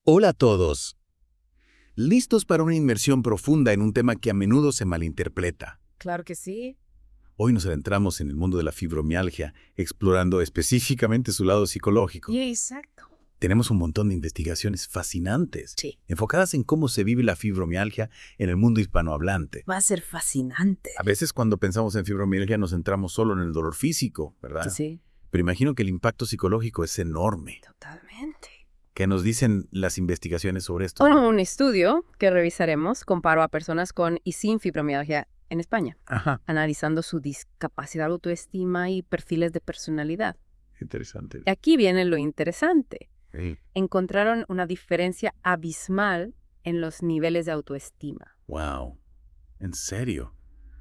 Hola a todos. ¿Listos para una inmersión profunda en un tema que a menudo se malinterpreta? Claro que sí. Hoy nos adentramos en el mundo de la fibromialgia, explorando específicamente su lado psicológico. Exacto. Tenemos un montón de investigaciones fascinantes, Sí. enfocadas en cómo se vive la fibromialgia en el mundo hispanohablante. Va a ser fascinante. A veces cuando pensamos en fibromialgia nos centramos solo en el dolor físico, ¿verdad? Sí, Pero imagino que el impacto psicológico es enorme. totalmente. ¿Qué nos dicen las investigaciones sobre esto? Bueno, un estudio que revisaremos comparó a personas con y sin fibromialgia en España, Ajá, analizando su discapacidad, autoestima y perfiles de personalidad. interesante. Aquí viene lo interesante. Sí. Encontraron una diferencia abismal en los niveles de autoestima. Wow, ¿en serio?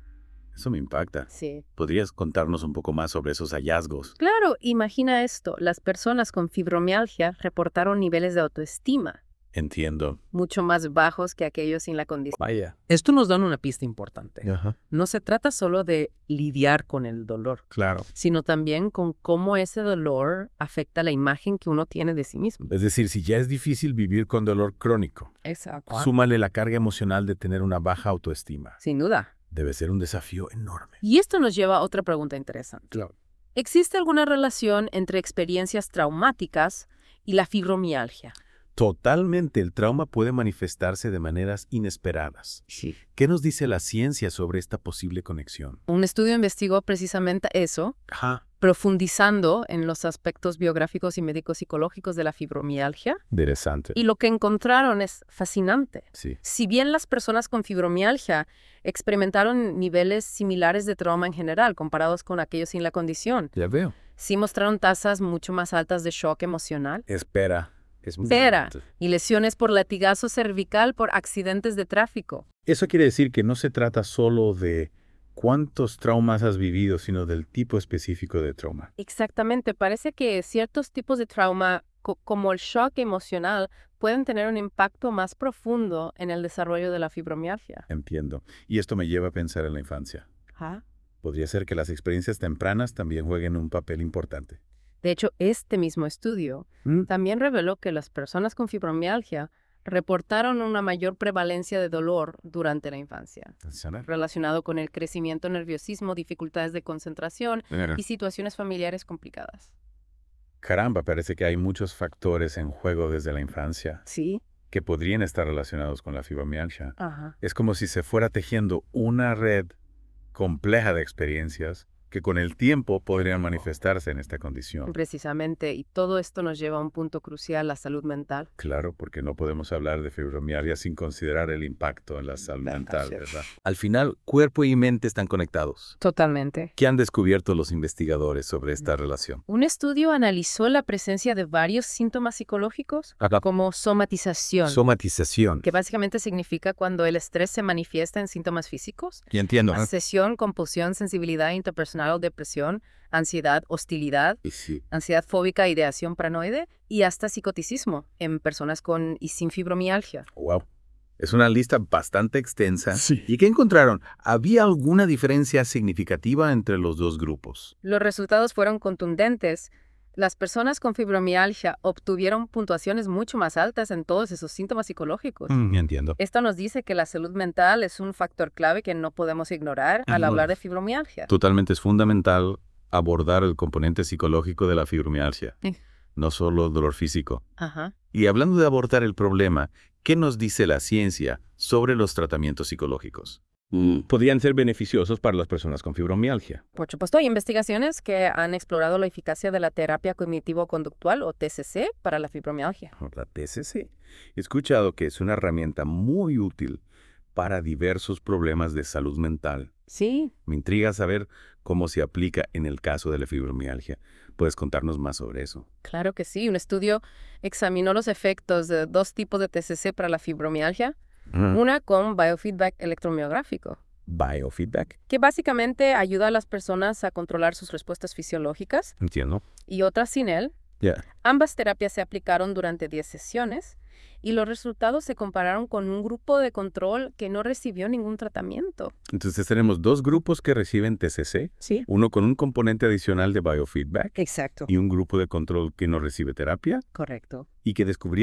Eso me impacta. Sí. ¿Podrías contarnos un poco más sobre esos hallazgos? Claro, imagina esto. Las personas con fibromialgia reportaron niveles de autoestima Entiendo. mucho más bajos que aquellos sin la condición. Vaya. Esto nos da una pista importante. Ajá. No se trata solo de lidiar con el dolor, Claro. Sino también con cómo ese dolor afecta la imagen que uno tiene de sí mismo. Es decir, si ya es difícil vivir con dolor crónico, Exacto. súmale la carga emocional de tener una baja autoestima. Sin duda. Debe ser un desafío enorme. Y esto nos lleva a otra pregunta interesante. Claro. ¿Existe alguna relación entre experiencias traumáticas y la fibromialgia? Totalmente, el trauma puede manifestarse de maneras inesperadas. Sí. ¿Qué nos dice la ciencia sobre esta posible conexión? Un estudio investigó precisamente eso, Ajá. profundizando en los aspectos biográficos y médicos psicológicos de la fibromialgia. Interesante. Y lo que encontraron es fascinante. Sí. Si bien las personas con fibromialgia experimentaron niveles similares de trauma en general comparados con aquellos sin la condición, Ya veo. sí mostraron tasas mucho más altas de shock emocional, Espera. Es muy Espera. importante. y lesiones por latigazo cervical por accidentes de tráfico. Eso quiere decir que no se trata solo de cuántos traumas has vivido, sino del tipo específico de trauma. Exactamente, parece que ciertos tipos de trauma, como el shock emocional, pueden tener un impacto más profundo en el desarrollo de la fibromialgia. Entiendo. Y esto me lleva a pensar en la infancia. Ajá. Podría ser que las experiencias tempranas también jueguen un papel importante. De hecho, este mismo estudio también reveló que las personas con fibromialgia reportaron una mayor prevalencia de dolor durante la infancia, relacionado con el crecimiento, nerviosismo, dificultades de concentración y situaciones familiares complicadas. Caramba, parece que hay muchos factores en juego desde la infancia Sí. que podrían estar relacionados con la fibromialgia. Ajá. Es como si se fuera tejiendo una red compleja de experiencias que con el tiempo podrían manifestarse en esta condición. Precisamente, y todo esto nos lleva a un punto crucial, la salud mental. Claro, porque no podemos hablar de fibromialgia sin considerar el impacto en la salud mental, ¿verdad? Al final, cuerpo y mente están conectados. Totalmente. ¿Qué han descubierto los investigadores sobre esta relación? Un estudio analizó la presencia de varios síntomas psicológicos como somatización, Somatización. que básicamente significa cuando el estrés se manifiesta en síntomas físicos, Y entiendo. obsesión, compulsión, sensibilidad interpersonal o depresión, ansiedad, hostilidad, Sí. ansiedad fóbica, ideación paranoide y hasta psicoticismo en personas con y sin fibromialgia. Wow. Es una lista bastante extensa. Sí. ¿Y qué encontraron? ¿Había alguna diferencia significativa entre los dos grupos? Los resultados fueron contundentes. Las personas con fibromialgia obtuvieron puntuaciones mucho más altas en todos esos síntomas psicológicos. Entiendo. Esto nos dice que la salud mental es un factor clave que no podemos ignorar al hablar de fibromialgia. Totalmente es fundamental abordar el componente psicológico de la fibromialgia, Sí. no solo el dolor físico. Ajá. Y hablando de abordar el problema, ¿qué nos dice la ciencia sobre los tratamientos psicológicos? Podrían ser beneficiosos para las personas con fibromialgia. Por supuesto, hay investigaciones que han explorado la eficacia de la terapia cognitivo-conductual o TCC para la fibromialgia. La TCC. He escuchado que es una herramienta muy útil para diversos problemas de salud mental. Sí, Me intriga saber cómo se aplica en el caso de la fibromialgia. ¿Puedes contarnos más sobre eso? claro que sí. Un estudio examinó los efectos de dos tipos de TCC para la fibromialgia. Una con biofeedback electromiográfico, Biofeedback. que básicamente ayuda a las personas a controlar sus respuestas fisiológicas, Entiendo. y otra sin él. Ya. Ambas terapias se aplicaron durante 10 sesiones y los resultados se compararon con un grupo de control que no recibió ningún tratamiento. Entonces tenemos dos grupos que reciben TCC, Sí. uno con un componente adicional de biofeedback Exacto. y un grupo de control que no recibe terapia. Correcto. ¿Y que descubrieron?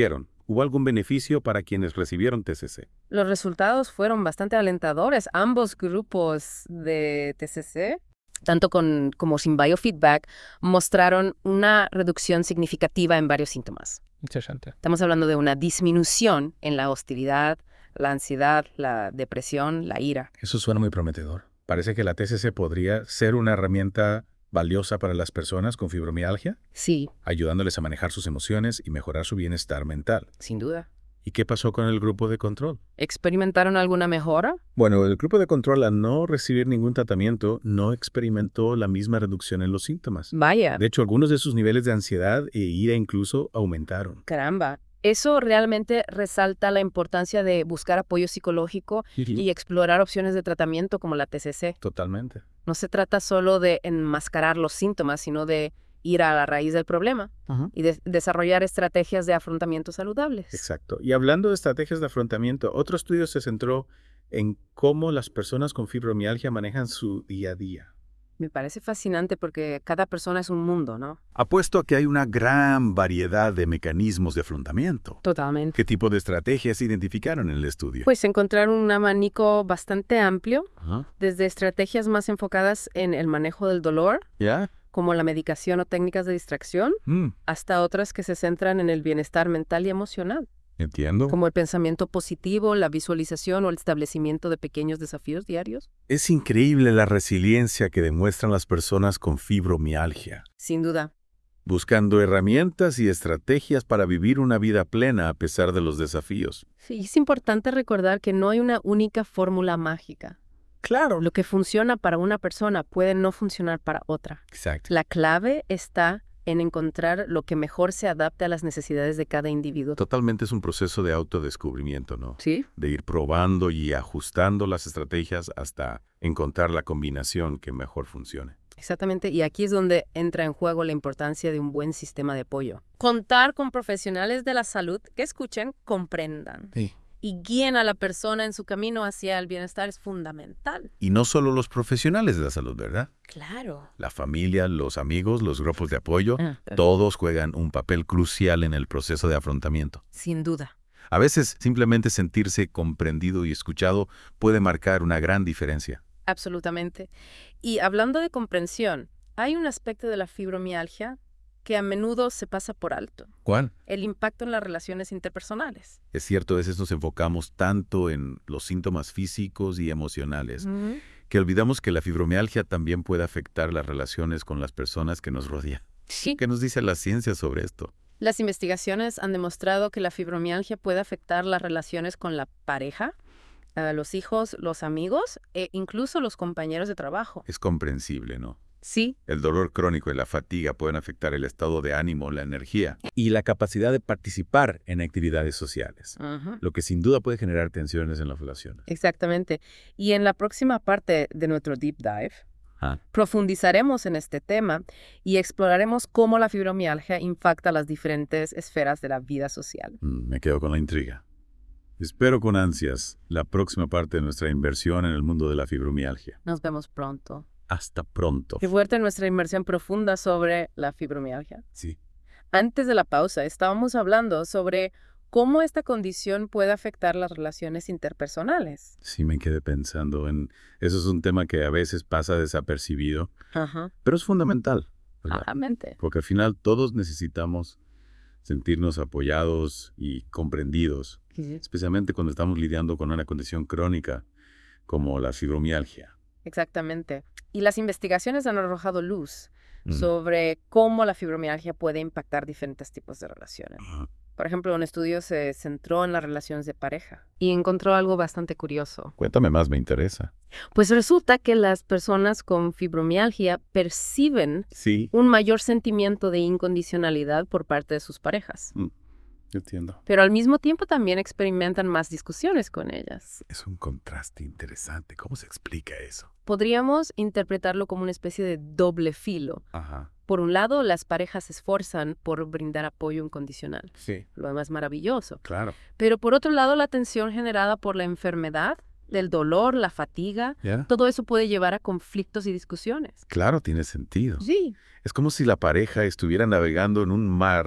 ¿Hubo algún beneficio para quienes recibieron TCC? Los resultados fueron bastante alentadores. Ambos grupos de TCC, tanto como sin biofeedback, mostraron una reducción significativa en varios síntomas. Interesante. Estamos hablando de una disminución en la hostilidad, la ansiedad, la depresión, la ira. Eso suena muy prometedor. Parece que la TCC podría ser una herramienta valiosa para las personas con fibromialgia, Sí, ayudándoles a manejar sus emociones y mejorar su bienestar mental. sin duda. ¿Y qué pasó con el grupo de control? ¿Experimentaron alguna mejora? Bueno, el grupo de control, al no recibir ningún tratamiento, no experimentó la misma reducción en los síntomas. Vaya, De hecho, algunos de sus niveles de ansiedad e ira incluso aumentaron. caramba. Eso realmente resalta la importancia de buscar apoyo psicológico y explorar opciones de tratamiento como la TCC. Totalmente. No se trata solo de enmascarar los síntomas, sino de ir a la raíz del problema y desarrollar estrategias de afrontamiento saludables. Exacto. Y hablando de estrategias de afrontamiento, otro estudio se centró en cómo las personas con fibromialgia manejan su día a día. Me parece fascinante porque cada persona es un mundo, ¿no? Apuesto a que hay una gran variedad de mecanismos de afrontamiento. Totalmente. ¿Qué tipo de estrategias identificaron en el estudio? Pues encontrar un abanico bastante amplio, Ajá. desde estrategias más enfocadas en el manejo del dolor, ¿Ya? como la medicación o técnicas de distracción, hasta otras que se centran en el bienestar mental y emocional, Entiendo. como el pensamiento positivo, la visualización o el establecimiento de pequeños desafíos diarios. Es increíble la resiliencia que demuestran las personas con fibromialgia, Sin duda. buscando herramientas y estrategias para vivir una vida plena a pesar de los desafíos. Sí, es importante recordar que no hay una única fórmula mágica. Claro. Lo que funciona para una persona puede no funcionar para otra. Exacto. La clave está en encontrar lo que mejor se adapte a las necesidades de cada individuo. Totalmente es un proceso de autodescubrimiento, ¿no? ¿Sí? De ir probando y ajustando las estrategias hasta encontrar la combinación que mejor funcione. Exactamente, y aquí es donde entra en juego la importancia de un buen sistema de apoyo. Contar con profesionales de la salud que escuchen, comprendan Sí. y guíen a la persona en su camino hacia el bienestar es fundamental. Y no solo los profesionales de la salud, ¿verdad? Claro. La familia, los amigos, los grupos de apoyo, todos juegan un papel crucial en el proceso de afrontamiento. Sin duda. A veces simplemente sentirse comprendido y escuchado puede marcar una gran diferencia. Absolutamente. Y hablando de comprensión, hay un aspecto de la fibromialgia que a menudo se pasa por alto. ¿Cuál? El impacto en las relaciones interpersonales. Es cierto, a veces nos enfocamos tanto en los síntomas físicos y emocionales que olvidamos que la fibromialgia también puede afectar las relaciones con las personas que nos rodean. Sí. ¿Qué nos dice la ciencia sobre esto? Las investigaciones han demostrado que la fibromialgia puede afectar las relaciones con la pareja, los hijos, los amigos e incluso los compañeros de trabajo. Es comprensible, ¿no? Sí. El dolor crónico y la fatiga pueden afectar el estado de ánimo, la energía y la capacidad de participar en actividades sociales, lo que sin duda puede generar tensiones en las relaciones. Exactamente. Y en la próxima parte de nuestro Deep Dive, profundizaremos en este tema y exploraremos cómo la fibromialgia impacta las diferentes esferas de la vida social. Me quedo con la intriga. Espero con ansias la próxima parte de nuestra inversión en el mundo de la fibromialgia. Nos vemos pronto. Hasta pronto. Qué fuerte nuestra inmersión profunda sobre la fibromialgia. Sí. Antes de la pausa, estábamos hablando sobre cómo esta condición puede afectar las relaciones interpersonales. Sí, me quedé pensando en... Eso es un tema que a veces pasa desapercibido, pero es fundamental, ¿verdad? Claramente. Porque al final todos necesitamos sentirnos apoyados y comprendidos, especialmente cuando estamos lidiando con una condición crónica como la fibromialgia. Exactamente. Y las investigaciones han arrojado luz sobre cómo la fibromialgia puede impactar diferentes tipos de relaciones. Por ejemplo, un estudio se centró en las relaciones de pareja y encontró algo bastante curioso. Cuéntame más, me interesa. Pues resulta que las personas con fibromialgia perciben Sí. un mayor sentimiento de incondicionalidad por parte de sus parejas. Entiendo. Pero al mismo tiempo también experimentan más discusiones con ellas. Es un contraste interesante. ¿Cómo se explica eso? Podríamos interpretarlo como una especie de doble filo. Ajá. Por un lado, las parejas se esfuerzan por brindar apoyo incondicional. Sí. Lo más maravilloso. Claro. Pero por otro lado, la tensión generada por la enfermedad, el dolor, la fatiga, todo eso puede llevar a conflictos y discusiones. Claro, tiene sentido. Sí. Es como si la pareja estuviera navegando en un mar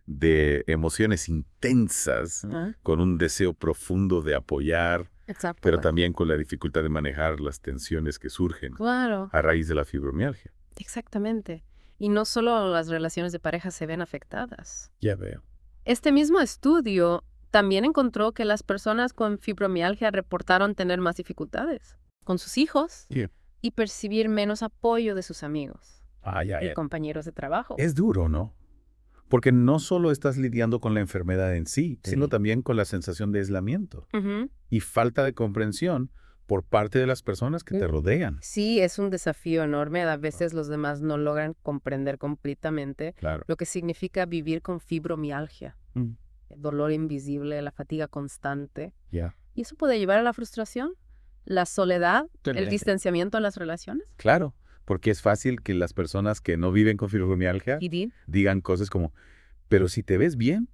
de emociones intensas, con un deseo profundo de apoyar, Exacto. pero también con la dificultad de manejar las tensiones que surgen Claro. a raíz de la fibromialgia. Exactamente. Y no solo las relaciones de pareja se ven afectadas. Ya veo. Este mismo estudio también encontró que las personas con fibromialgia reportaron tener más dificultades con sus hijos y percibir menos apoyo de sus amigos y compañeros de trabajo. Es duro, ¿no? Porque no solo estás lidiando con la enfermedad en sí, sino también con la sensación de aislamiento y falta de comprensión por parte de las personas que te rodean. Sí, es un desafío enorme. A veces los demás no logran comprender completamente lo que significa vivir con fibromialgia. El dolor invisible, la fatiga constante. Y eso puede llevar a la frustración, la soledad, el distanciamiento en las relaciones. Claro, porque es fácil que las personas que no viven con fibromialgia digan cosas como, pero si te ves bien,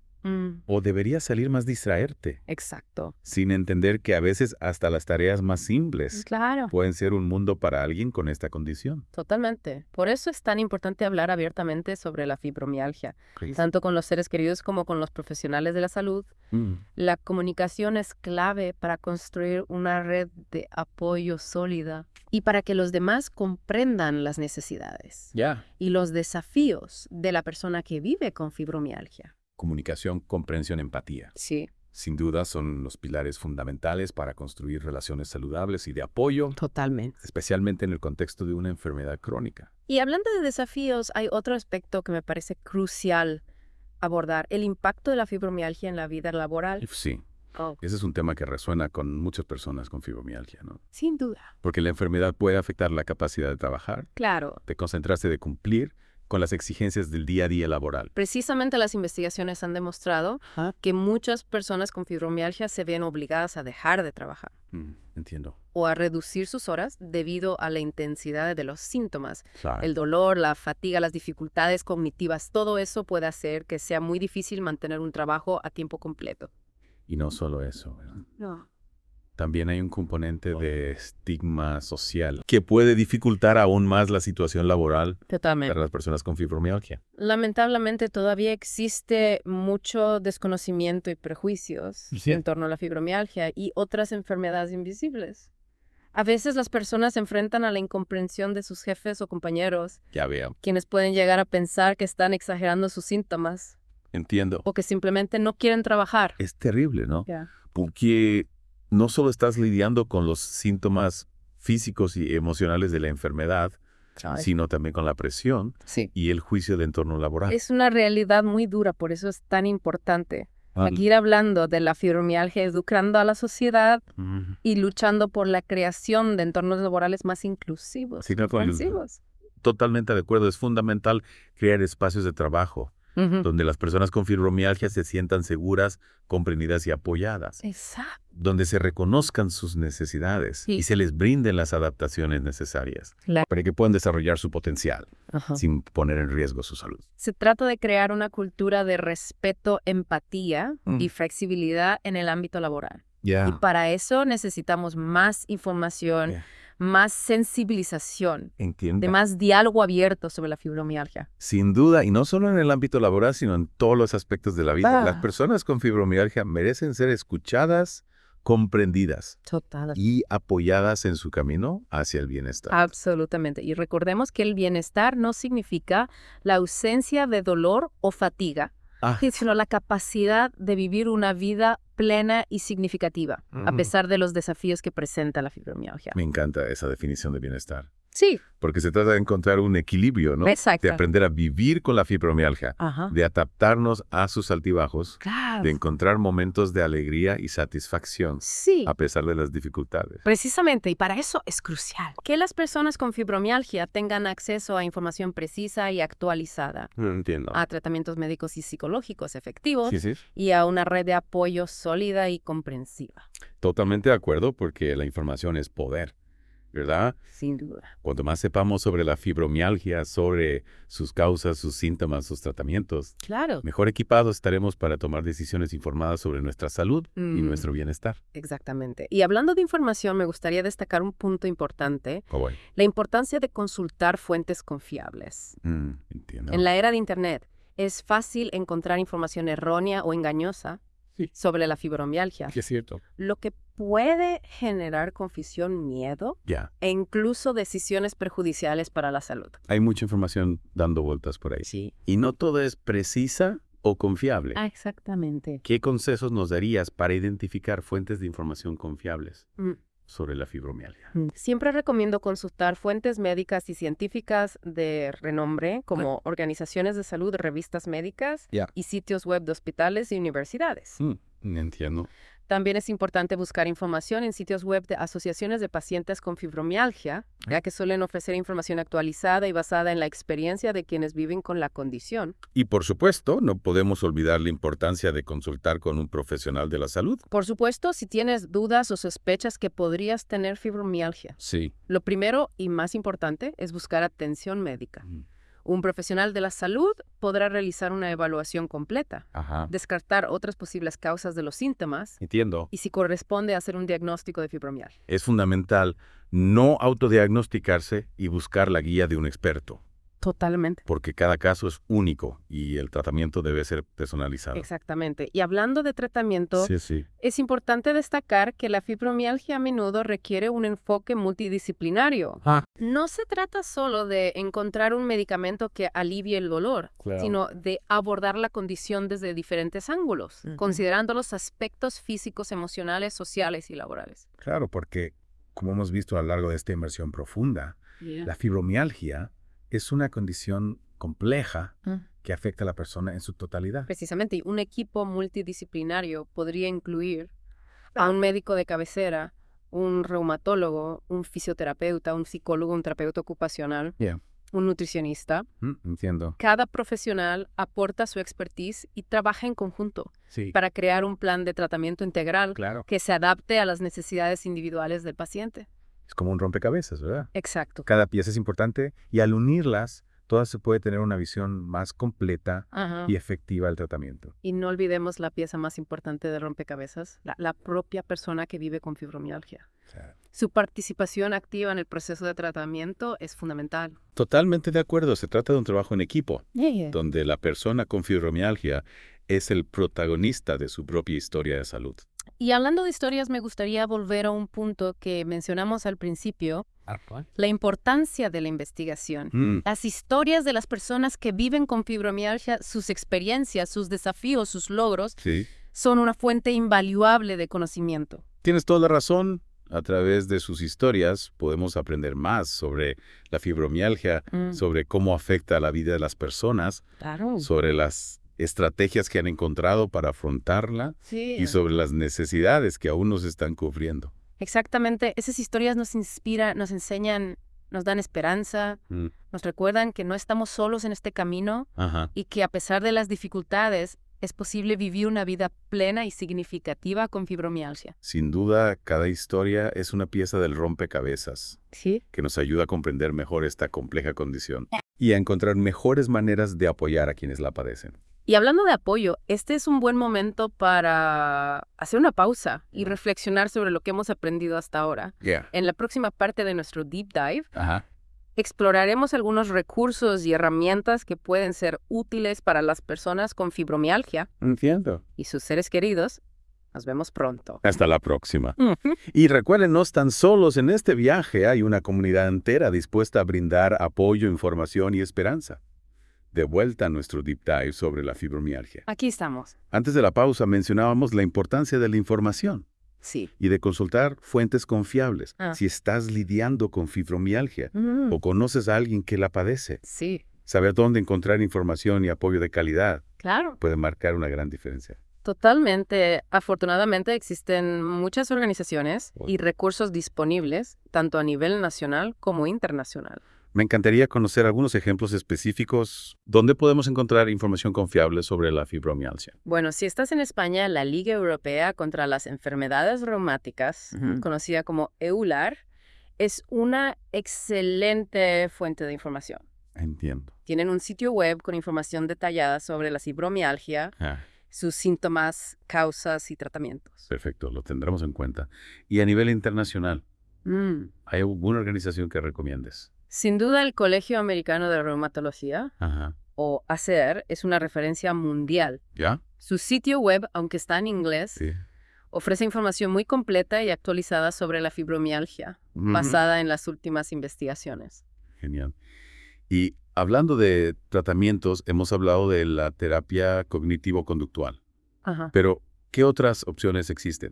o deberías salir más distraerte. Exacto. Sin entender que a veces hasta las tareas más simples pueden ser un mundo para alguien con esta condición. Totalmente. Por eso es tan importante hablar abiertamente sobre la fibromialgia, tanto con los seres queridos como con los profesionales de la salud. La comunicación es clave para construir una red de apoyo sólida y para que los demás comprendan las necesidades y los desafíos de la persona que vive con fibromialgia. Comunicación, comprensión, empatía. Sí. Sin duda son los pilares fundamentales para construir relaciones saludables y de apoyo. Totalmente. Especialmente en el contexto de una enfermedad crónica. Y hablando de desafíos, hay otro aspecto que me parece crucial abordar, el impacto de la fibromialgia en la vida laboral. Sí. Ese es un tema que resuena con muchas personas con fibromialgia, ¿no? Sin duda. Porque la enfermedad puede afectar la capacidad de trabajar, de concentrarse, de cumplir con las exigencias del día a día laboral. Precisamente las investigaciones han demostrado que muchas personas con fibromialgia se ven obligadas a dejar de trabajar. Entiendo. O a reducir sus horas debido a la intensidad de los síntomas. El dolor, la fatiga, las dificultades cognitivas, todo eso puede hacer que sea muy difícil mantener un trabajo a tiempo completo. Y no solo eso, ¿verdad? No. También hay un componente de estigma social que puede dificultar aún más la situación laboral para las personas con fibromialgia. Lamentablemente todavía existe mucho desconocimiento y prejuicios en torno a la fibromialgia y otras enfermedades invisibles. A veces las personas se enfrentan a la incomprensión de sus jefes o compañeros, quienes pueden llegar a pensar que están exagerando sus síntomas. Entiendo. O que simplemente no quieren trabajar. Es terrible, ¿no? Porque no solo estás lidiando con los síntomas físicos y emocionales de la enfermedad, sino también con la presión y el juicio de entorno laboral. Es una realidad muy dura, por eso es tan importante seguir hablando de la fibromialgia, educando a la sociedad y luchando por la creación de entornos laborales más inclusivos, comprensivos. Totalmente de acuerdo. Es fundamental crear espacios de trabajo donde las personas con fibromialgia se sientan seguras, comprendidas y apoyadas. Exacto. Donde se reconozcan sus necesidades y se les brinden las adaptaciones necesarias para que puedan desarrollar su potencial sin poner en riesgo su salud. Se trata de crear una cultura de respeto, empatía y flexibilidad en el ámbito laboral. Y para eso necesitamos más información, más sensibilización, de más diálogo abierto sobre la fibromialgia. Sin duda, y no solo en el ámbito laboral, sino en todos los aspectos de la vida. Las personas con fibromialgia merecen ser escuchadas, comprendidas y apoyadas en su camino hacia el bienestar. Absolutamente. Y recordemos que el bienestar no significa la ausencia de dolor o fatiga, sino la capacidad de vivir una vida plena y significativa, a pesar de los desafíos que presenta la fibromialgia. Me encanta esa definición de bienestar. Sí. Porque se trata de encontrar un equilibrio, ¿no? Exacto. De aprender a vivir con la fibromialgia, de adaptarnos a sus altibajos, de encontrar momentos de alegría y satisfacción a pesar de las dificultades. Precisamente, y para eso es crucial que las personas con fibromialgia tengan acceso a información precisa y actualizada, a tratamientos médicos y psicológicos efectivos y a una red de apoyo sólida y comprensiva. Totalmente de acuerdo, porque la información es poder, ¿verdad? Sin duda. Cuanto más sepamos sobre la fibromialgia, sobre sus causas, sus síntomas, sus tratamientos, mejor equipados estaremos para tomar decisiones informadas sobre nuestra salud y nuestro bienestar. Exactamente. Y hablando de información, me gustaría destacar un punto importante, la importancia de consultar fuentes confiables. Entiendo. En la era de Internet, es fácil encontrar información errónea o engañosa sobre la fibromialgia. Sí, es cierto. Lo que puede generar confusión, miedo e incluso decisiones perjudiciales para la salud. Hay mucha información dando vueltas por ahí. Sí. Y no todo es precisa o confiable. Exactamente. ¿Qué consejos nos darías para identificar fuentes de información confiables sobre la fibromialgia? Siempre recomiendo consultar fuentes médicas y científicas de renombre, como organizaciones de salud, revistas médicas y sitios web de hospitales y universidades. Entiendo. También es importante buscar información en sitios web de asociaciones de pacientes con fibromialgia, ya que suelen ofrecer información actualizada y basada en la experiencia de quienes viven con la condición. Y por supuesto, no podemos olvidar la importancia de consultar con un profesional de la salud. Por supuesto, si tienes dudas o sospechas que podrías tener fibromialgia. Sí. Lo primero y más importante es buscar atención médica. Un profesional de la salud podrá realizar una evaluación completa, descartar otras posibles causas de los síntomas. Entiendo. Y si corresponde hacer un diagnóstico de fibromialgia. Es fundamental no autodiagnosticarse y buscar la guía de un experto. Totalmente. Porque cada caso es único y el tratamiento debe ser personalizado. Exactamente. Y hablando de tratamiento, es importante destacar que la fibromialgia a menudo requiere un enfoque multidisciplinario. No se trata solo de encontrar un medicamento que alivie el dolor, sino de abordar la condición desde diferentes ángulos, considerando los aspectos físicos, emocionales, sociales y laborales. Claro, porque como hemos visto a lo largo de esta inmersión profunda, la fibromialgia es una condición compleja que afecta a la persona en su totalidad. Precisamente, y un equipo multidisciplinario podría incluir a un médico de cabecera, un reumatólogo, un fisioterapeuta, un psicólogo, un terapeuta ocupacional, un nutricionista. Entiendo. Cada profesional aporta su expertise y trabaja en conjunto para crear un plan de tratamiento integral que se adapte a las necesidades individuales del paciente. Es como un rompecabezas, ¿verdad? Exacto. Cada pieza es importante y al unirlas, todas se puede tener una visión más completa y efectiva del tratamiento. Y no olvidemos la pieza más importante del rompecabezas, la propia persona que vive con fibromialgia. Su participación activa en el proceso de tratamiento es fundamental. Totalmente de acuerdo. Se trata de un trabajo en equipo, donde la persona con fibromialgia es el protagonista de su propia historia de salud. Y hablando de historias, me gustaría volver a un punto que mencionamos al principio, la importancia de la investigación. Las historias de las personas que viven con fibromialgia, sus experiencias, sus desafíos, sus logros, son una fuente invaluable de conocimiento. Tienes toda la razón. A través de sus historias podemos aprender más sobre la fibromialgia, sobre cómo afecta a la vida de las personas, sobre las estrategias que han encontrado para afrontarla y sobre las necesidades que aún nos están cubriendo. Exactamente. Esas historias nos inspiran, nos enseñan, nos dan esperanza, nos recuerdan que no estamos solos en este camino y que a pesar de las dificultades, es posible vivir una vida plena y significativa con fibromialgia. Sin duda, cada historia es una pieza del rompecabezas que nos ayuda a comprender mejor esta compleja condición y a encontrar mejores maneras de apoyar a quienes la padecen. Y hablando de apoyo, este es un buen momento para hacer una pausa y reflexionar sobre lo que hemos aprendido hasta ahora. En la próxima parte de nuestro Deep Dive, exploraremos algunos recursos y herramientas que pueden ser útiles para las personas con fibromialgia y sus seres queridos. Nos vemos pronto. Hasta la próxima. Y recuerden, no están solos en este viaje. Hay una comunidad entera dispuesta a brindar apoyo, información y esperanza. De vuelta a nuestro Deep Dive sobre la fibromialgia. Aquí estamos. Antes de la pausa mencionábamos la importancia de la información. Y de consultar fuentes confiables. Si estás lidiando con fibromialgia o conoces a alguien que la padece. Saber dónde encontrar información y apoyo de calidad puede marcar una gran diferencia. Totalmente. Afortunadamente existen muchas organizaciones y recursos disponibles, tanto a nivel nacional como internacional. Me encantaría conocer algunos ejemplos específicos. ¿Dónde podemos encontrar información confiable sobre la fibromialgia? Bueno, si estás en España, la Liga Europea contra las Enfermedades Reumáticas, conocida como EULAR, es una excelente fuente de información. Entiendo. Tienen un sitio web con información detallada sobre la fibromialgia, sus síntomas, causas y tratamientos. Perfecto, lo tendremos en cuenta. Y a nivel internacional, ¿hay alguna organización que recomiendes? Sin duda, el Colegio Americano de Reumatología o ACER, es una referencia mundial. ¿Ya? Su sitio web, aunque está en inglés, Sí. ofrece información muy completa y actualizada sobre la fibromialgia, basada en las últimas investigaciones. Genial. Y hablando de tratamientos, hemos hablado de la terapia cognitivo-conductual. Ajá. Pero, ¿qué otras opciones existen?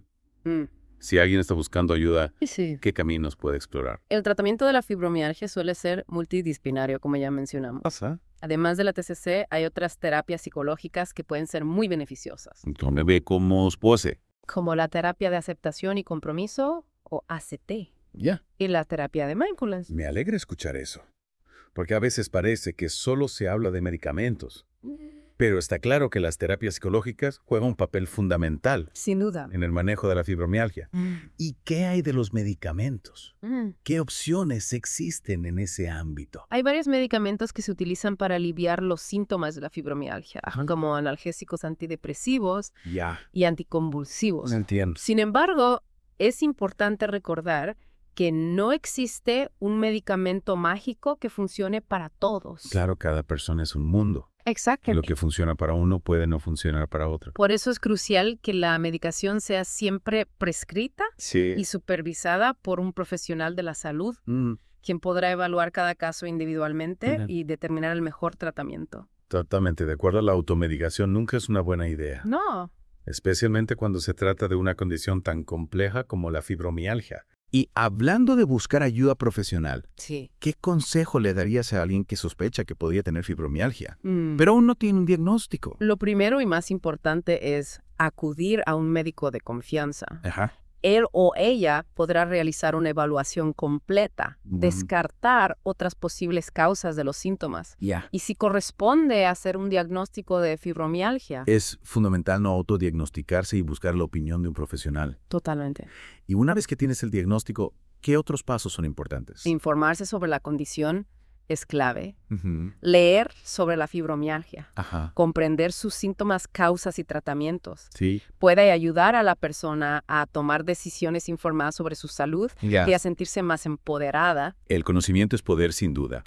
Si alguien está buscando ayuda, Sí. ¿qué caminos puede explorar? El tratamiento de la fibromialgia suele ser multidisciplinario, como ya mencionamos. ¿Pasa? Además de la TCC, hay otras terapias psicológicas que pueden ser muy beneficiosas, Entonces, ve cómo os pose. como la terapia de aceptación y compromiso, o ACT, Ya. y la terapia de mindfulness. Me alegra escuchar eso. Porque a veces parece que solo se habla de medicamentos. Pero está claro que las terapias psicológicas juegan un papel fundamental Sin duda. en el manejo de la fibromialgia. ¿Y qué hay de los medicamentos? Mm. ¿Qué opciones existen en ese ámbito? Hay varios medicamentos que se utilizan para aliviar los síntomas de la fibromialgia, como analgésicos antidepresivos Ya. y anticonvulsivos. Entiendo. Sin embargo, es importante recordar que no existe un medicamento mágico que funcione para todos. Claro, cada persona es un mundo. Y Exacto. lo que funciona para uno puede no funcionar para otro. Por eso es crucial que la medicación sea siempre prescrita Sí. y supervisada por un profesional de la salud, quien podrá evaluar cada caso individualmente y determinar el mejor tratamiento. Totalmente de acuerdo. La automedicación nunca es una buena idea. No. Especialmente cuando se trata de una condición tan compleja como la fibromialgia. Y hablando de buscar ayuda profesional, Sí. ¿qué consejo le darías a alguien que sospecha que podría tener fibromialgia, pero aún no tiene un diagnóstico? Lo primero y más importante es acudir a un médico de confianza. Ajá. Él o ella podrá realizar una evaluación completa, descartar otras posibles causas de los síntomas. Ya. Y si corresponde hacer un diagnóstico de fibromialgia. Es fundamental no autodiagnosticarse y buscar la opinión de un profesional. Totalmente. Y una vez que tienes el diagnóstico, ¿qué otros pasos son importantes? Informarse sobre la condición es clave. Ujú. Leer sobre la fibromialgia. Ajá. Comprender sus síntomas, causas y tratamientos. Sí. Puede ayudar a la persona a tomar decisiones informadas sobre su salud Ya. y a sentirse más empoderada. El conocimiento es poder, sin duda.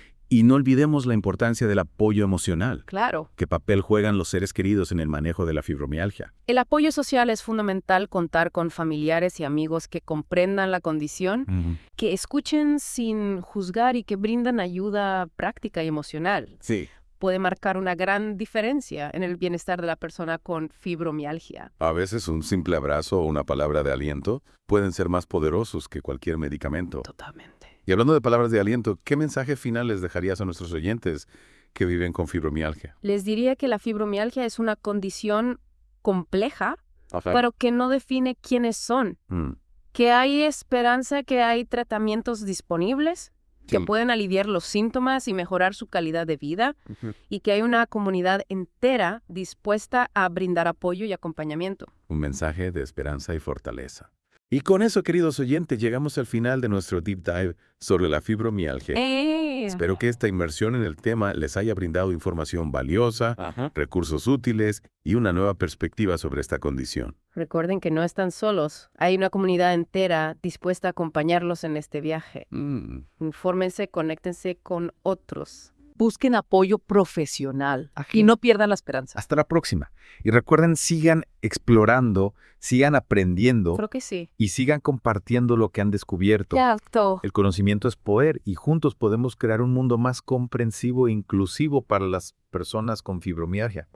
Y no olvidemos la importancia del apoyo emocional. Claro. ¿Qué papel juegan los seres queridos en el manejo de la fibromialgia? El apoyo social es fundamental. Contar con familiares y amigos que comprendan la condición, que escuchen sin juzgar y que brindan ayuda práctica y emocional. Sí. Puede marcar una gran diferencia en el bienestar de la persona con fibromialgia. A veces un simple abrazo o una palabra de aliento pueden ser más poderosos que cualquier medicamento. Totalmente. Y hablando de palabras de aliento, ¿qué mensaje final les dejarías a nuestros oyentes que viven con fibromialgia? Les diría que la fibromialgia es una condición compleja, pero que no define quiénes son. Que hay esperanza, que hay tratamientos disponibles que pueden aliviar los síntomas y mejorar su calidad de vida, y que hay una comunidad entera dispuesta a brindar apoyo y acompañamiento. Un mensaje de esperanza y fortaleza. Y con eso, queridos oyentes, llegamos al final de nuestro deep dive sobre la fibromialgia. Espero que esta inmersión en el tema les haya brindado información valiosa, recursos útiles y una nueva perspectiva sobre esta condición. Recuerden que no están solos. Hay una comunidad entera dispuesta a acompañarlos en este viaje. Infórmense, conéctense con otros. Busquen apoyo profesional y no pierdan la esperanza. Hasta la próxima. Y recuerden, sigan explorando, sigan aprendiendo Creo que sí. y sigan compartiendo lo que han descubierto. Exacto. El conocimiento es poder y juntos podemos crear un mundo más comprensivo e inclusivo para las personas con fibromialgia.